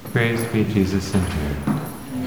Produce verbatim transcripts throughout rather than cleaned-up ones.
Praised be Jesus in here.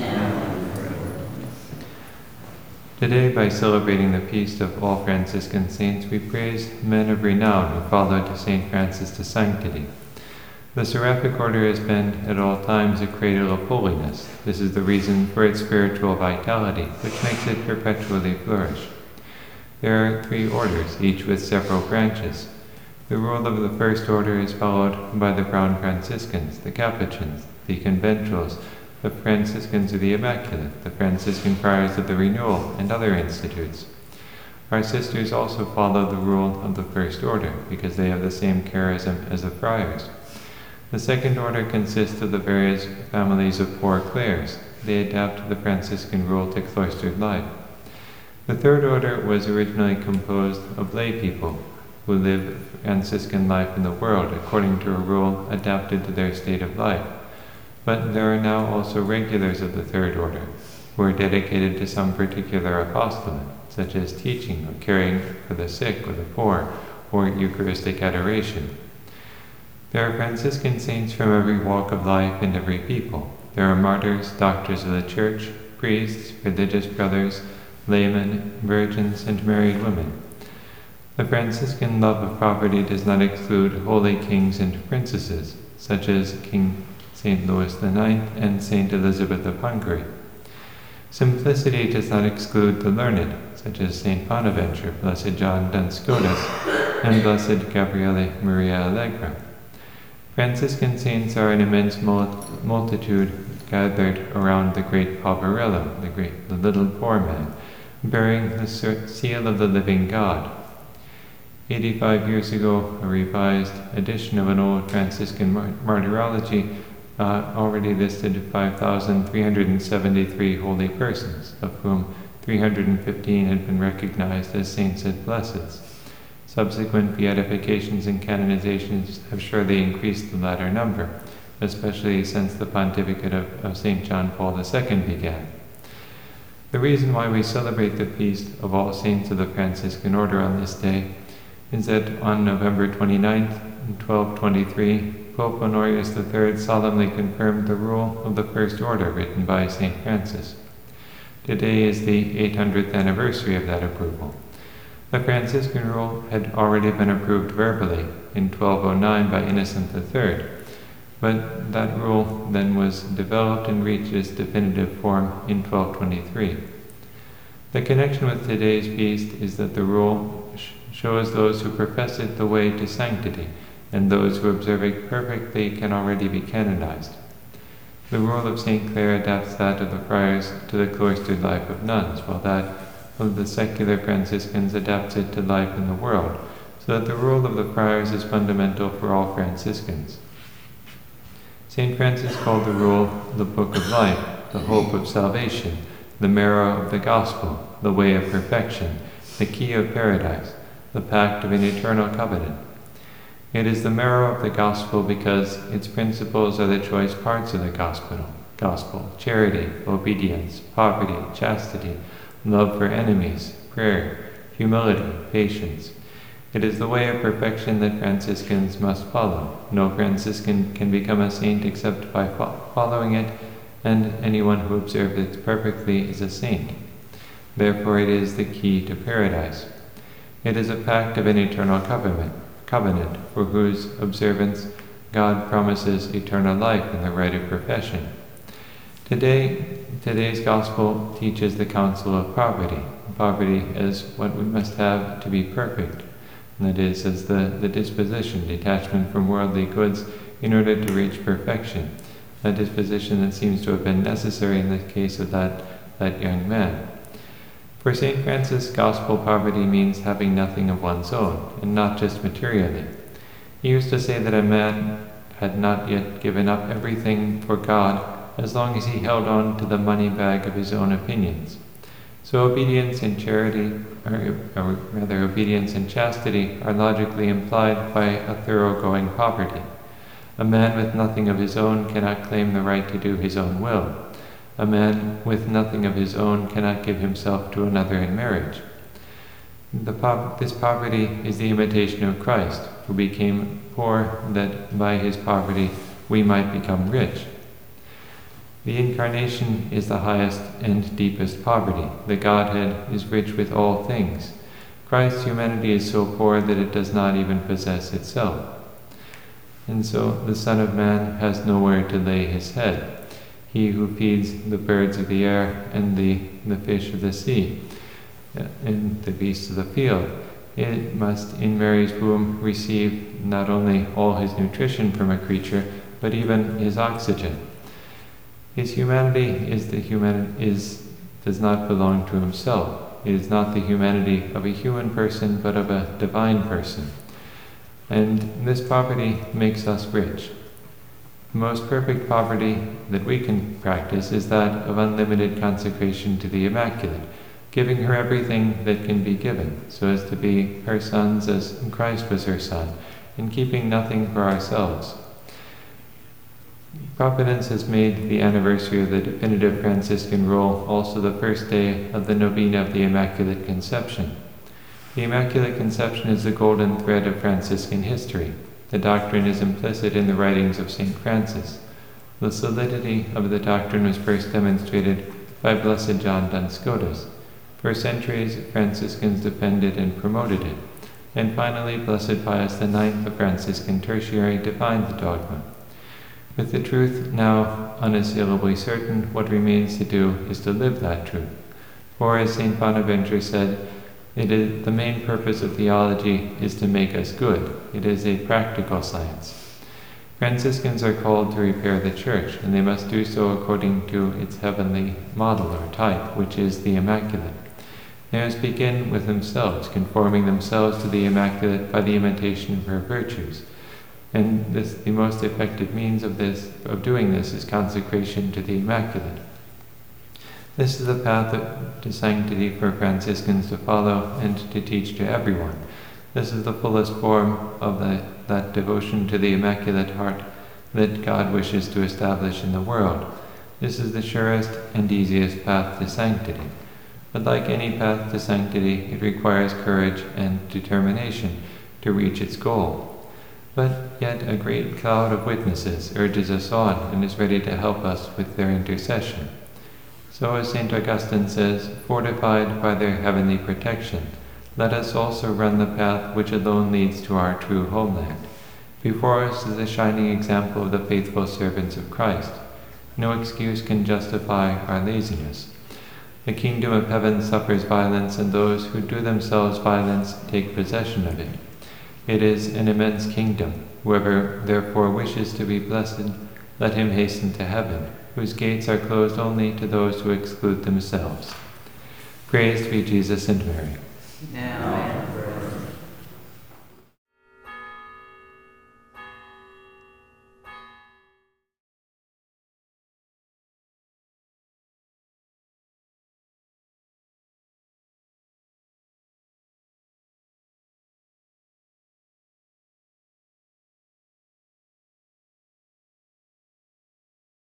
Today, by celebrating the feast of all Franciscan saints, we praise men of renown who followed Saint Francis to sanctity. The Seraphic Order has been at all times a cradle of holiness. This is the reason for its spiritual vitality, which makes it perpetually flourish. There are three orders, each with several branches. The rule of the first order is followed by the Brown Franciscans, the Capuchins, the Conventuals, the Franciscans of the Immaculate, the Franciscan Friars of the Renewal, and other institutes. Our sisters also follow the rule of the first order, because they have the same charism as the friars. The second order consists of the various families of Poor Clares. They adapt the Franciscan rule to cloistered life. The third order was originally composed of lay people who live Franciscan life in the world according to a rule adapted to their state of life. But there are now also regulars of the third order, who are dedicated to some particular apostolate, such as teaching or caring for the sick or the poor, or Eucharistic adoration. There are Franciscan saints from every walk of life and every people. There are martyrs, doctors of the Church, priests, religious brothers, laymen, virgins, and married women. The Franciscan love of poverty does not exclude holy kings and princesses, such as King Saint Louis the Ninth and Saint Elizabeth of Hungary. Simplicity does not exclude the learned, such as Saint Bonaventure, Blessed John Duns Scotus, and Blessed Gabriele Maria Allegra. Franciscan saints are an immense multitude gathered around the great Poverello, the great, the little poor man, bearing the seal of the living God. Eighty-five years ago, a revised edition of an old Franciscan martyrology uh, already listed five thousand three hundred seventy-three holy persons, of whom three hundred fifteen had been recognized as saints and blesseds. Subsequent beatifications and canonizations have surely increased the latter number, especially since the pontificate of, of Saint John Paul the Second began. The reason why we celebrate the feast of all saints of the Franciscan order on this day is that on November twenty-ninth, twelve twenty-three, Pope Honorius the Third solemnly confirmed the rule of the First Order written by Saint Francis. Today is the eight hundredth anniversary of that approval. The Franciscan rule had already been approved verbally in twelve oh nine by Innocent the Third, but that rule then was developed and reached its definitive form in twelve twenty-three. The connection with today's feast is that the rule sh- shows those who profess it the way to sanctity, and those who observe it perfectly can already be canonized. The rule of Saint Clare adapts that of the friars to the cloistered life of nuns, while that of the secular Franciscans adapts it to life in the world, so that the rule of the friars is fundamental for all Franciscans. Saint Francis called the rule the Book of Life, the hope of salvation, the marrow of the gospel, the way of perfection, the key of paradise, the pact of an eternal covenant. It is the marrow of the gospel because its principles are the choice parts of the gospel, gospel, charity, obedience, poverty, chastity, love for enemies, prayer, humility, patience. It is the way of perfection that Franciscans must follow. No Franciscan can become a saint except by fo- following it, and anyone who observes it perfectly is a saint. Therefore it is the key to paradise. It is a pact of an eternal covenant, covenant for whose observance God promises eternal life in the rite of profession. Today, today's gospel teaches the counsel of poverty, poverty as what we must have to be perfect, and that is, as the, the disposition, detachment from worldly goods in order to reach perfection, a disposition that seems to have been necessary in the case of that, that young man. For Saint Francis, gospel poverty means having nothing of one's own, and not just materially. He used to say that a man had not yet given up everything for God as long as he held on to the money bag of his own opinions. So obedience and charity, or, or rather obedience and chastity, are logically implied by a thoroughgoing poverty. A man with nothing of his own cannot claim the right to do his own will. A man with nothing of his own cannot give himself to another in marriage. The po- this poverty is the imitation of Christ, who became poor that by his poverty we might become rich. The Incarnation is the highest and deepest poverty. The Godhead is rich with all things. Christ's humanity is so poor that it does not even possess itself. And so the Son of Man has nowhere to lay his head. He who feeds the birds of the air and the, the fish of the sea and the beasts of the field, it must in Mary's womb receive not only all his nutrition from a creature, but even his oxygen. His humanity is the human is does not belong to himself. It is not the humanity of a human person, but of a divine person. And this poverty makes us rich. The most perfect poverty that we can practice is that of unlimited consecration to the Immaculate, giving her everything that can be given, so as to be her sons as Christ was her son, and keeping nothing for ourselves. Providence has made the anniversary of the definitive Franciscan rule also the first day of the Novena of the Immaculate Conception. The Immaculate Conception is the golden thread of Franciscan history. The doctrine is implicit in the writings of Saint Francis. The solidity of the doctrine was first demonstrated by Blessed John Duns Scotus. For centuries, Franciscans defended and promoted it. And finally, Blessed Pius the Ninth, the Franciscan Tertiary, defined the dogma. With the truth now unassailably certain, what remains to do is to live that truth. For, as Saint Bonaventure said, it is the main purpose of theology is to make us good. It is a practical science. Franciscans are called to repair the Church, and they must do so according to its heavenly model or type, which is the Immaculate. They must begin with themselves, conforming themselves to the Immaculate by the imitation of her virtues. And this, the most effective means of this, of doing this, is consecration to the Immaculate. This is the path to sanctity for Franciscans to follow and to teach to everyone. This is the fullest form of the, that devotion to the Immaculate Heart that God wishes to establish in the world. This is the surest and easiest path to sanctity. But like any path to sanctity, it requires courage and determination to reach its goal. But yet a great cloud of witnesses urges us on and is ready to help us with their intercession. So as Saint Augustine says, fortified by their heavenly protection, let us also run the path which alone leads to our true homeland. Before us is a shining example of the faithful servants of Christ. No excuse can justify our laziness. The kingdom of heaven suffers violence, and those who do themselves violence take possession of it. It is an immense kingdom. Whoever therefore wishes to be blessed, let him hasten to heaven, whose gates are closed only to those who exclude themselves. Praised be Jesus and Mary. Now